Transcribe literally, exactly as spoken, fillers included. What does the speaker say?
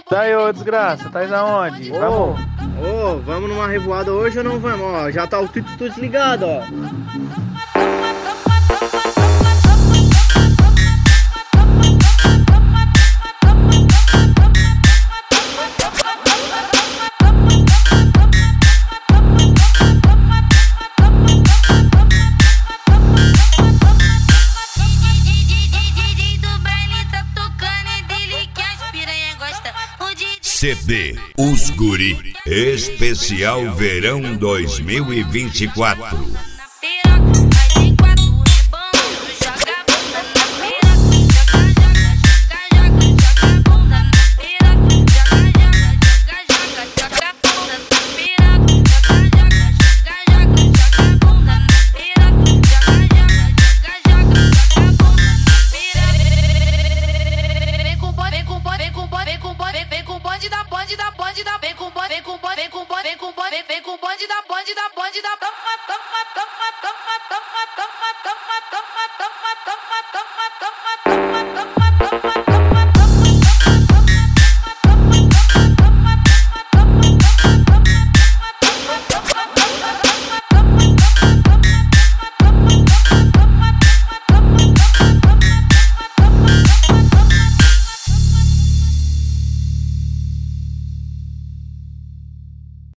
Tá aí, ô desgraça, tá aí aonde? Ô, Vamos. ô, vamos numa revoada hoje ou não vamos? Ó, já tá o tudo desligado, ó. C D Os Guri Especial Verão dois mil e vinte e quatro. Vem com o bonde da bonde da, vem com o bonde, vem com o bonde, vem com o bonde da bonde da